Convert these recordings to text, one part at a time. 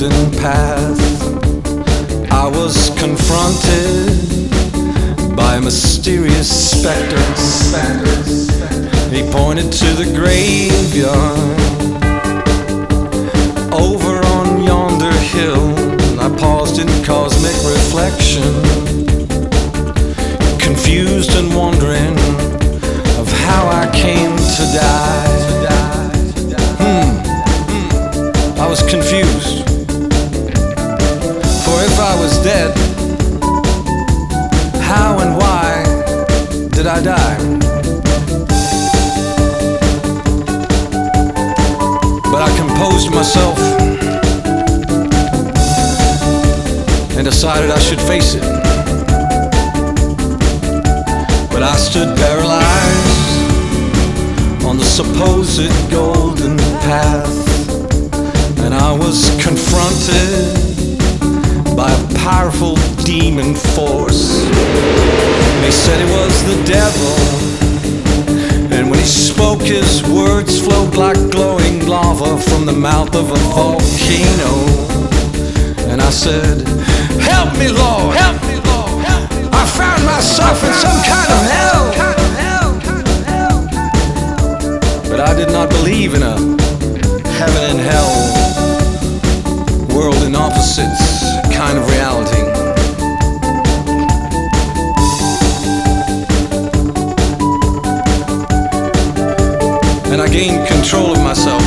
golden path, I was confronted by a mysterious specter. He pointed to the graveyard over on yonder hill. I paused in cosmic reflection, confused and wondering of how I came to die. I was confused, for if I was dead, how and why did I die? But I composed myself and decided I should face it. But I stood paralyzed on the supposed golden path, and I was confronted by a powerful demon force. They said it was the devil, and when he spoke, his words flowed like glowing lava from the mouth of a volcano. And I said, "Help me, Lord! Help me, Lord! I found myself in some kind of hell." But I did not believe in a heaven and hell, world in opposites kind of reality. And I gained control of myself,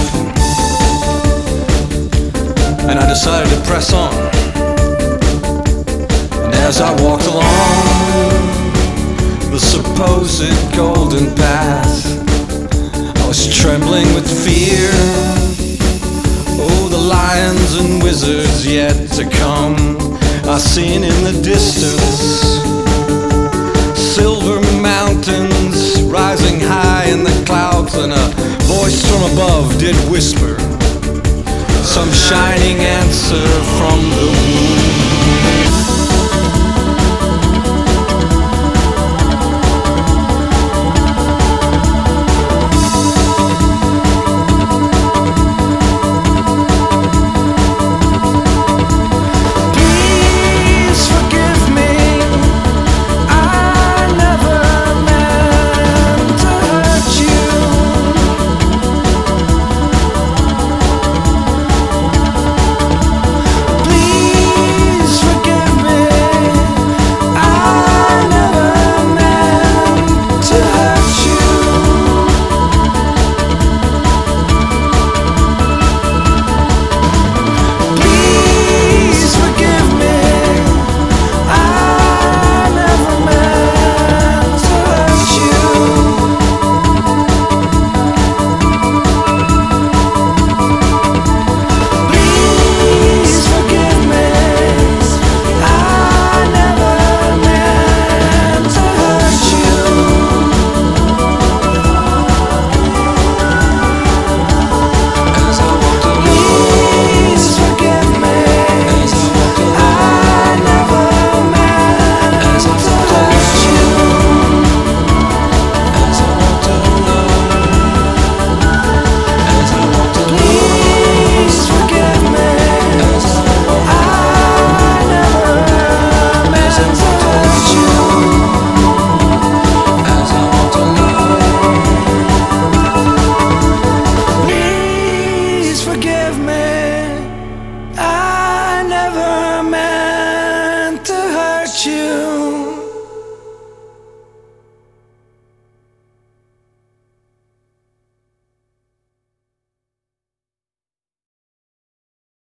and I decided to press on. And as I walked along the supposed golden path, I was trembling with fear. Oh, the lions and wizards yet to come, I seen in the distance silver mountains rising high in the clouds, and a voice from above did whisper some shining answer from the womb.